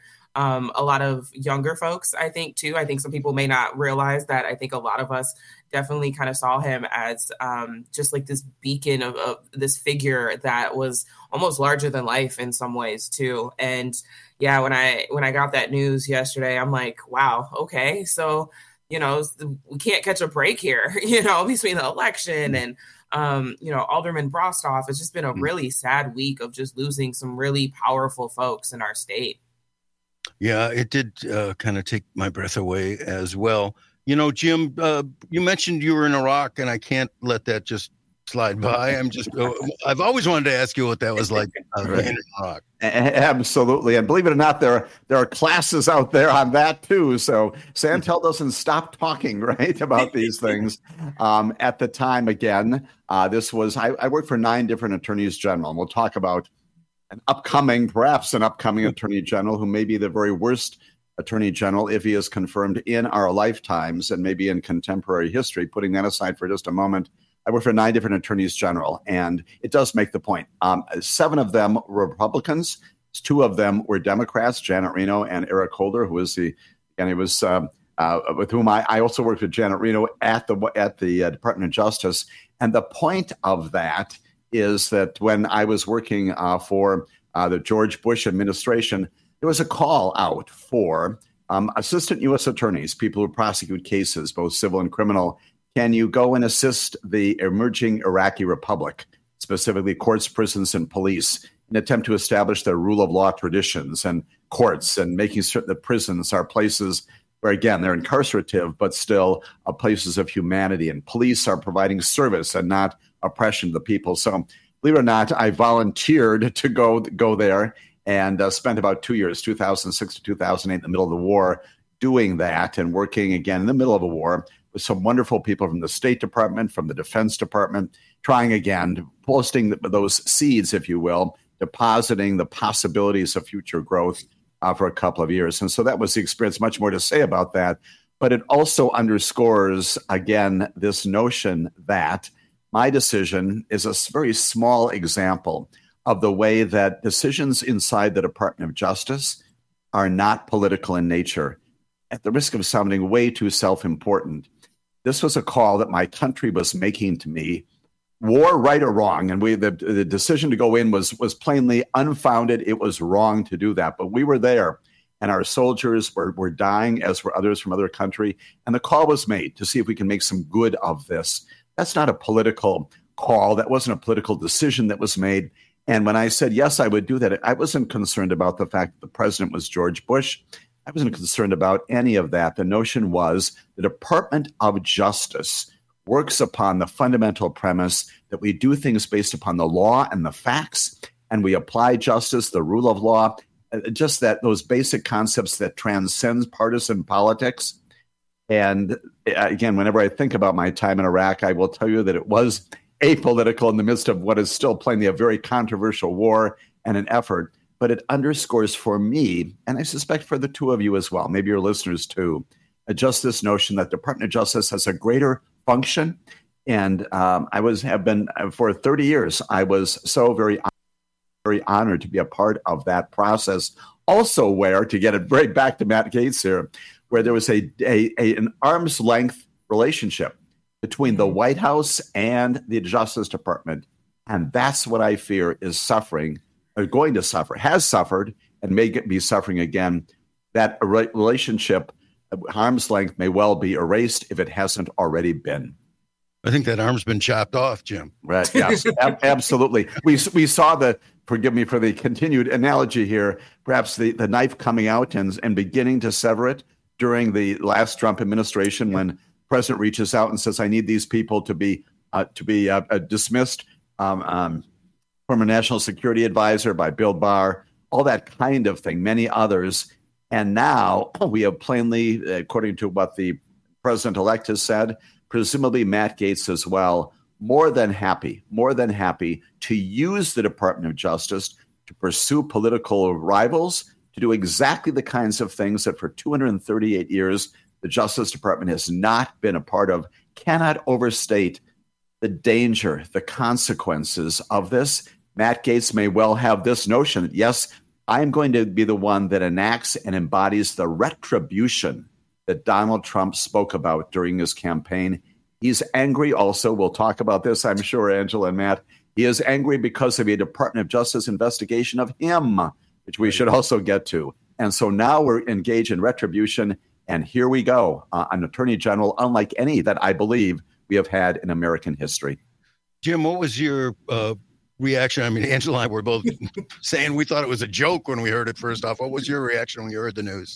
a lot of younger folks, I think, too. I think some people may not realize that. I think a lot of us definitely kind of saw him as just like this beacon of this figure that was almost larger than life in some ways, too. And yeah, when I got that news yesterday, I'm like, wow, okay. So, you know, we can't catch a break here, you know, between the election and, you know, Alderman Brostoff. It's just been a really sad week of just losing some really powerful folks in our state. Yeah, it did kind of take my breath away as well. You know, Jim, you mentioned you were in Iraq, and I can't let that just slide by. I've always wanted to ask you what that was like in Iraq. Absolutely. And believe it or not, there are classes out there on that too. So Santel doesn't stop talking, right, about these things. At the time, again, this was, I worked for 9 different attorneys general, and we'll talk about perhaps an upcoming attorney general who may be the very worst attorney general if he is confirmed in our lifetimes and maybe in contemporary history. Putting that aside for just a moment, I worked for 9 different attorneys general, and it does make the point. 7 of them were Republicans. 2 of them were Democrats, Janet Reno and Eric Holder, who was with whom I also worked with Janet Reno at the Department of Justice. And the point of that is that when I was working for the George Bush administration, there was a call out for assistant U.S. attorneys, people who prosecute cases, both civil and criminal. Can you go and assist the emerging Iraqi Republic, specifically courts, prisons, and police, in an attempt to establish their rule of law traditions and courts and making certain that prisons are places where, again, they're incarcerative, but still places of humanity. And police are providing service and not oppression to the people. So believe it or not, I volunteered to go there and spent about 2 years, 2006 to 2008, in the middle of the war, doing that and working again in the middle of a war with some wonderful people from the State Department, from the Defense Department, trying again, posting those seeds, if you will, depositing the possibilities of future growth for a couple of years. And so that was the experience. Much more to say about that. But it also underscores, again, this notion that my decision is a very small example of the way that decisions inside the Department of Justice are not political in nature. At the risk of sounding way too self-important, this was a call that my country was making to me, war, right or wrong. And the decision to go in was plainly unfounded. It was wrong to do that. But we were there, and our soldiers were dying, as were others from other country. And the call was made to see if we can make some good of this. That's not a political call. That wasn't a political decision that was made. And when I said, yes, I would do that, I wasn't concerned about the fact that the president was George Bush. I wasn't concerned about any of that. The notion was the Department of Justice works upon the fundamental premise that we do things based upon the law and the facts, and we apply justice, the rule of law, just that those basic concepts that transcend partisan politics. And again, whenever I think about my time in Iraq, I will tell you that it was apolitical in the midst of what is still plainly a very controversial war and an effort. But it underscores for me, and I suspect for the two of you as well, maybe your listeners too, just this notion that the Department of Justice has a greater function. And have been for 30 years, I was so very honored to be a part of that process. Also where, to get it right back to Matt Gaetz here, where there was an arm's length relationship between the White House and the Justice Department. And that's what I fear is suffering, or going to suffer, has suffered, and may be suffering again. That relationship, arm's length, may well be erased if it hasn't already been. I think that arm's been chopped off, Jim. Right, yes, absolutely. We saw forgive me for the continued analogy here, perhaps the knife coming out and beginning to sever it during the last Trump administration, when the president reaches out and says, I need these people to be dismissed from a national security advisor by Bill Barr, all that kind of thing, many others. And now we have plainly, according to what the president-elect has said, presumably Matt Gaetz as well, more than happy to use the Department of Justice to pursue political rivals, to do exactly the kinds of things that for 238 years the Justice Department has not been a part of. Cannot overstate the danger, the consequences of this. Matt Gaetz may well have this notion that, yes, I'm going to be the one that enacts and embodies the retribution that Donald Trump spoke about during his campaign. He's angry also. We'll talk about this, I'm sure, Angela and Matt. He is angry because of a Department of Justice investigation of him, which we should also get to. And so now we're engaged in retribution. And here we go, an attorney general unlike any that I believe we have had in American history. Jim, what was your reaction? I mean, Angela and I were both saying we thought it was a joke when we heard it first off. What was your reaction when you heard the news?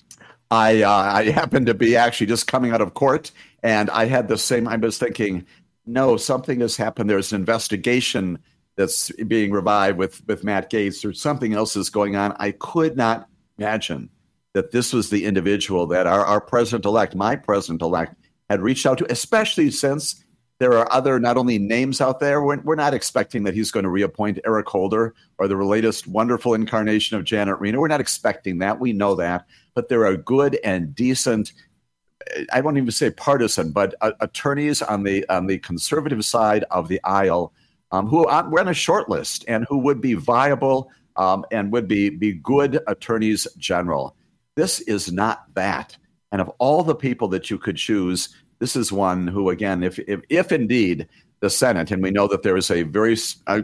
I happened to be actually just coming out of court, and I had the same. I was thinking, no, something has happened. There's an investigation that's being revived with Matt Gaetz, or something else is going on. I could not imagine that this was the individual that our president-elect, my president-elect, had reached out to, especially since there are other not only names out there. We're not expecting that he's going to reappoint Eric Holder or the latest wonderful incarnation of Janet Reno. We're not expecting that. We know that. But there are good and decent, I won't even say partisan, but attorneys on the conservative side of the aisle who were on a short list and who would be viable and would be good attorneys general. This is not that. And of all the people that you could choose, this is one who, again, if indeed the Senate, and we know that there is a very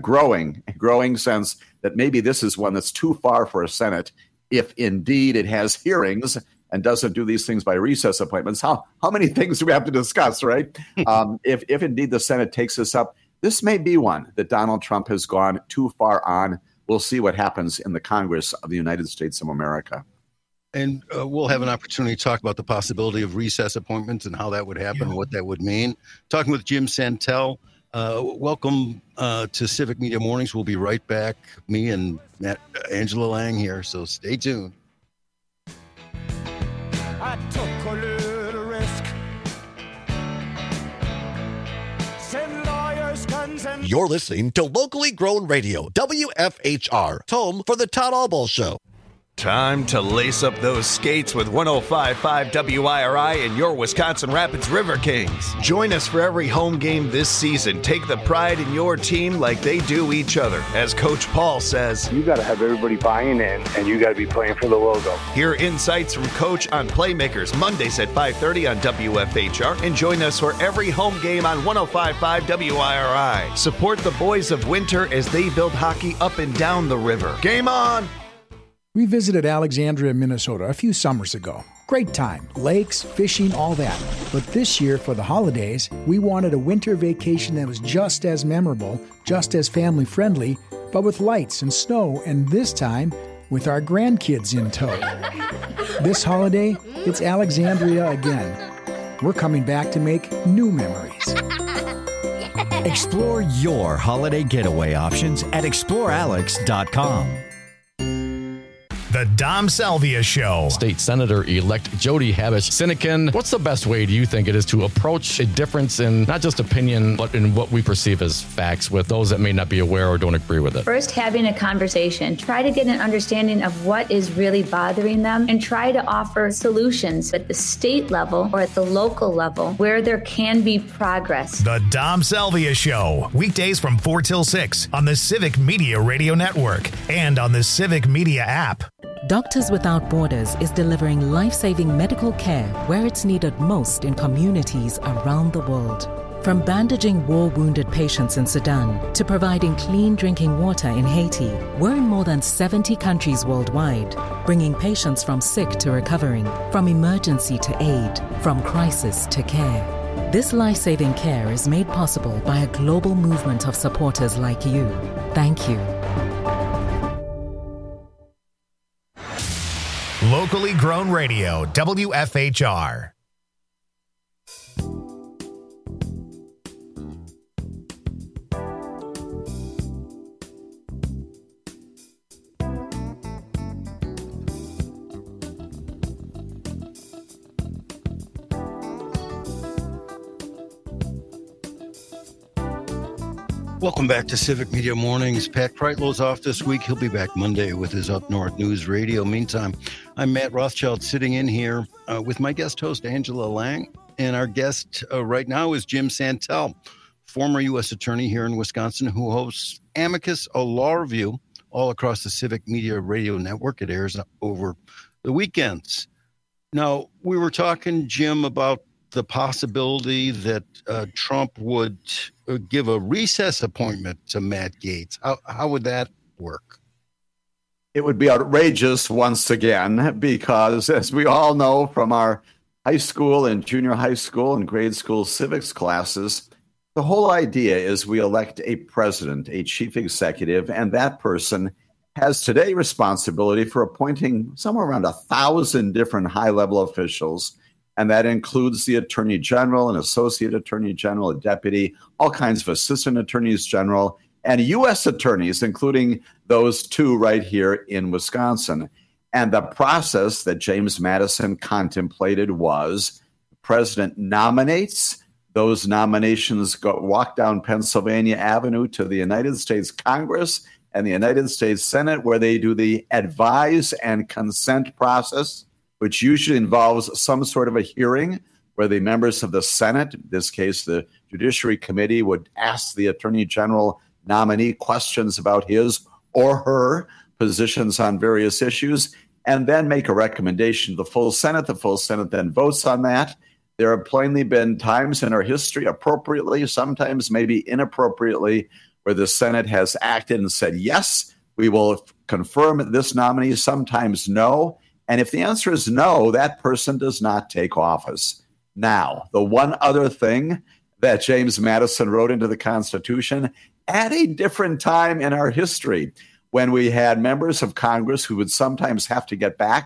growing sense that maybe this is one that's too far for a Senate, if indeed it has hearings and doesn't do these things by recess appointments, how many things do we have to discuss, right? If indeed the Senate takes this up, this may be one that Donald Trump has gone too far on. We'll see what happens in the Congress of the United States of America. And we'll have an opportunity to talk about the possibility of recess appointments and how that would happen, and what that would mean. Talking with Jim Santel. Welcome to Civic Media Mornings. We'll be right back. Me and Angela Lang here, so stay tuned. I took a little risk. Send lawyers, guns, and... You're listening to Locally Grown Radio, WFHR, home for the Todd Albaugh Show. Time to lace up those skates with 105.5 WIRI and your Wisconsin Rapids River Kings. Join us for every home game this season. Take the pride in your team like they do each other. As Coach Paul says, you got to have everybody buying in, and you got to be playing for the logo. Hear insights from Coach on Playmakers Mondays at 5:30 on WFHR, and join us for every home game on 105.5 WIRI. Support the boys of Winter as they build hockey up and down the river. Game on! We visited Alexandria, Minnesota a few summers ago. Great time. Lakes, fishing, all that. But this year, for the holidays, we wanted a winter vacation that was just as memorable, just as family-friendly, but with lights and snow, and this time, with our grandkids in tow. This holiday, it's Alexandria again. We're coming back to make new memories. Explore your holiday getaway options at explorealex.com. The Dom Salvia Show. State Senator-elect Jody Habush-Sinekin, what's the best way, do you think, it is to approach a difference in not just opinion, but in what we perceive as facts with those that may not be aware or don't agree with it? First, having a conversation. Try to get an understanding of what is really bothering them and try to offer solutions at the state level or at the local level where there can be progress. The Dom Salvia Show. Weekdays from 4 till 6 on the Civic Media Radio Network and on the Civic Media app. Doctors Without Borders is delivering life-saving medical care where it's needed most in communities around the world. From bandaging war-wounded patients in Sudan to providing clean drinking water in Haiti, we're in more than 70 countries worldwide, bringing patients from sick to recovering, from emergency to aid, from crisis to care. This life-saving care is made possible by a global movement of supporters like you. Thank you. Locally Grown Radio, WFHR. Welcome back to Civic Media Mornings. Pat Kreitlow's off this week. He'll be back Monday with his Up North News Radio. Meantime, I'm Matt Rothschild sitting in here with my guest host, Angela Lang. And our guest right now is Jim Santel, former U.S. attorney here in Wisconsin, who hosts Amicus, a law review all across the Civic Media Radio Network. It airs over the weekends. Now, we were talking, Jim, about the possibility that Trump would give a recess appointment to Matt Gaetz. How would that work? It would be outrageous once again, because as we all know from our high school and junior high school and grade school civics classes, the whole idea is we elect a president, a chief executive, and that person has today responsibility for appointing somewhere around 1,000 different high-level officials. And that includes the attorney general, an associate attorney general, a deputy, all kinds of assistant attorneys general, and U.S. attorneys, including those two right here in Wisconsin. And the process that James Madison contemplated was the president nominates. Those nominations walk down Pennsylvania Avenue to the United States Congress and the United States Senate, where they do the advise and consent process, which usually involves some sort of a hearing where the members of the Senate, in this case the Judiciary Committee, would ask the Attorney General nominee questions about his or her positions on various issues, and then make a recommendation to the full Senate. The full Senate then votes on that. There have plainly been times in our history, appropriately, sometimes maybe inappropriately, where the Senate has acted and said, yes, we will confirm this nominee, sometimes no. And if the answer is no, that person does not take office. Now, the one other thing that James Madison wrote into the Constitution at a different time in our history, when we had members of Congress who would sometimes have to get back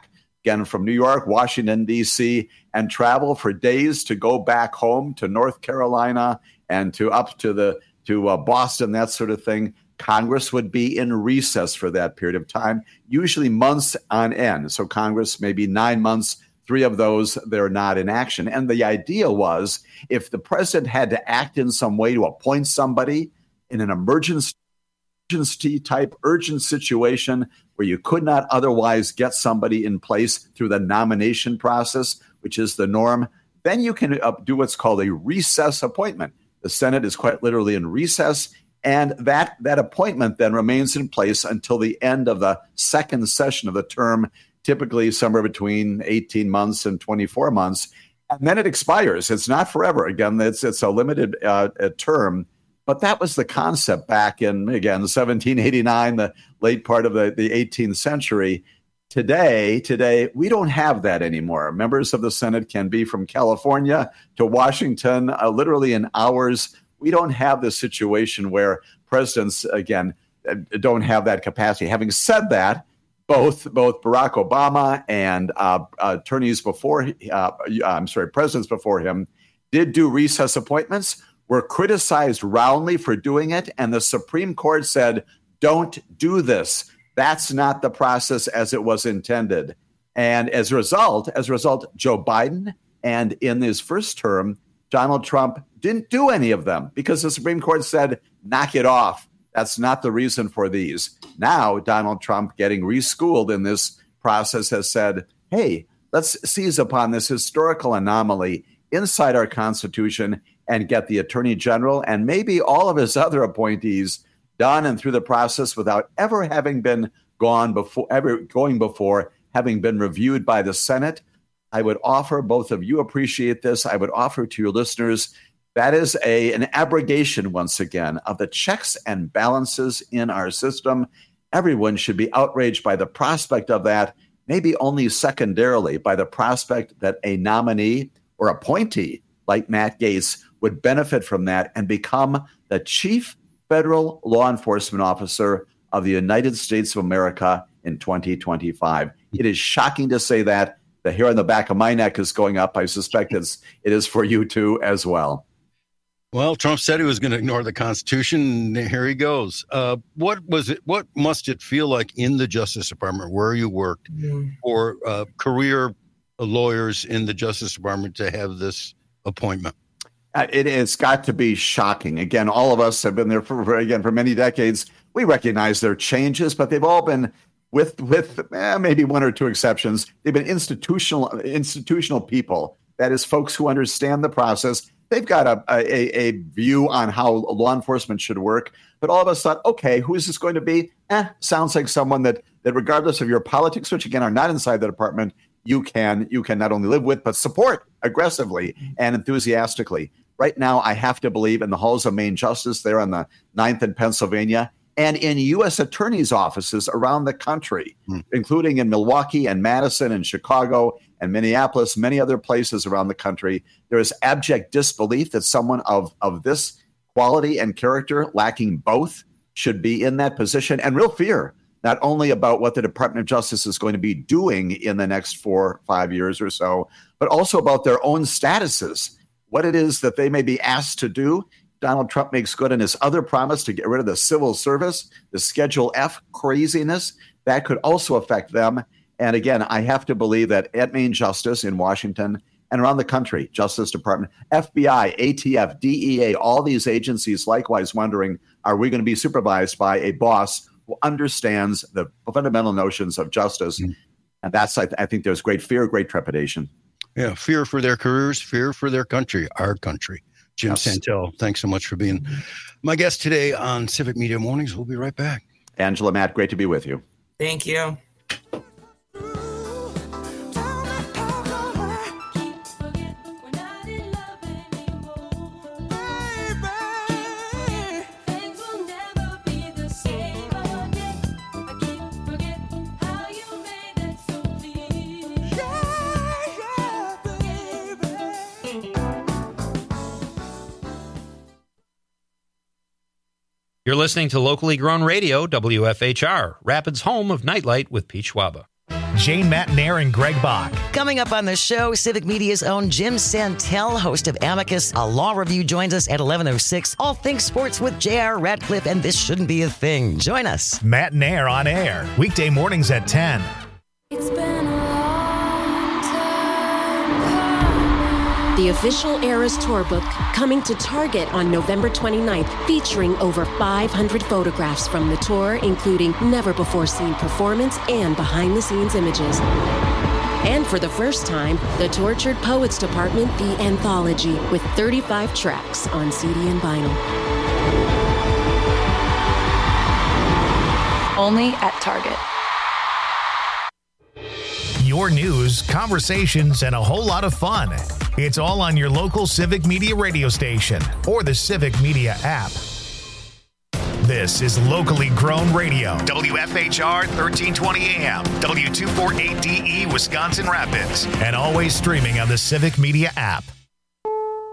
again, from New York, Washington, D.C., and travel for days to go back home to North Carolina and to Boston, that sort of thing. Congress would be in recess for that period of time, usually months on end. So Congress, maybe 9 months, 3 of those, they're not in action. And the idea was if the president had to act in some way to appoint somebody in an emergency type urgent situation where you could not otherwise get somebody in place through the nomination process, which is the norm, then you can do what's called a recess appointment. The Senate is quite literally in recess, and that appointment then remains in place until the end of the second session of the term, typically somewhere between 18 months and 24 months. And then it expires. It's not forever. Again, it's a limited term. But that was the concept back in, again, 1789, the late part of the 18th century. Today, we don't have that anymore. Members of the Senate can be from California to Washington, literally in hours. We don't have this situation where presidents, again, don't have that capacity. Having said that, both Barack Obama and presidents before him did do recess appointments, were criticized roundly for doing it, and the Supreme Court said, don't do this. That's not the process as it was intended. And as a result, Joe Biden and in his first term, Donald Trump didn't do any of them because the Supreme Court said, knock it off. That's not the reason for these. Now, Donald Trump, getting reschooled in this process, has said, hey, let's seize upon this historical anomaly inside our Constitution and get the Attorney General and maybe all of his other appointees done and through the process without ever having been going before having been reviewed by the Senate. I would offer, both of you appreciate this, I would offer to your listeners, that is an abrogation, once again, of the checks and balances in our system. Everyone should be outraged by the prospect of that, maybe only secondarily by the prospect that a nominee or appointee like Matt Gaetz would benefit from that and become the chief federal law enforcement officer of the United States of America in 2025. It is shocking to say that. The hair on the back of my neck is going up. I suspect it is for you too as well. Well, Trump said he was going to ignore the Constitution. And here he goes. What must it feel like in the Justice Department, where you worked, for career lawyers in the Justice Department to have this appointment? It's got to be shocking. Again, all of us have been there for many decades. We recognize there are changes, but they've all been, with maybe one or two exceptions, they've been institutional people. That is, folks who understand the process. They've got a view on how law enforcement should work. But all of us thought, okay, who is this going to be? Sounds like someone that regardless of your politics, which again are not inside the department, you can not only live with, but support aggressively and enthusiastically. Right now, I have to believe in the halls of Main Justice there on the 9th and Pennsylvania, and in U.S. attorneys' offices around the country, including in Milwaukee and Madison and Chicago and Minneapolis, many other places around the country, there is abject disbelief that someone of this quality and character, lacking both, should be in that position, and real fear, not only about what the Department of Justice is going to be doing in the next 4 or 5 years or so, but also about their own statuses, what it is that they may be asked to do. Donald Trump makes good on his other promise to get rid of the civil service, the Schedule F craziness. That could also affect them. And again, I have to believe that at Main Justice in Washington and around the country, Justice Department, FBI, ATF, DEA, all these agencies likewise wondering, are we going to be supervised by a boss who understands the fundamental notions of justice? And that's, I think there's great fear, great trepidation. Yeah, fear for their careers, fear for their country, our country. Jim Santel, thanks so much for being my guest today on Civic Media Mornings. We'll be right back. Angela, Matt, great to be with you. Thank you. You're listening to locally grown radio, WFHR, Rapids' home of Nightlight with Pete Schwaba. Jane Matnair and Greg Bach. Coming up on the show, Civic Media's own Jim Santel, host of Amicus, a law review, joins us at 11:06. All things sports with J.R. Radcliffe, and This Shouldn't Be a Thing. Join us. Matnair on air, weekday mornings at 10. It's been a long time. The official Eras tour book coming to Target on November 29th, featuring over 500 photographs from the tour, including never-before-seen performance and behind-the-scenes images. And for the first time, the Tortured Poets Department, The Anthology, with 35 tracks on CD and vinyl. Only at Target. Your news, conversations, and a whole lot of fun. It's all on your local Civic Media radio station or the Civic Media app. This is locally grown radio. WFHR 1320 AM, W248DE, Wisconsin Rapids, and always streaming on the Civic Media app.